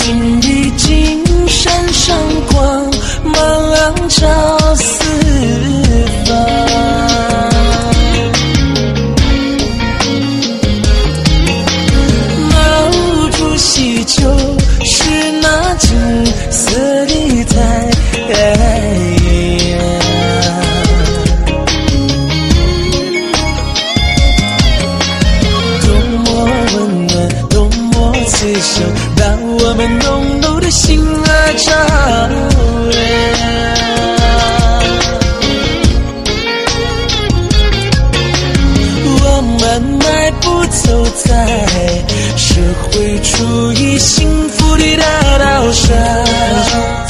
心里金闪闪光芒照四方。毛主席就是那金色的太阳，多么温暖，多么慈祥，把我们浓浓的心儿照亮。我们迈步走在社会主义幸福的大道上。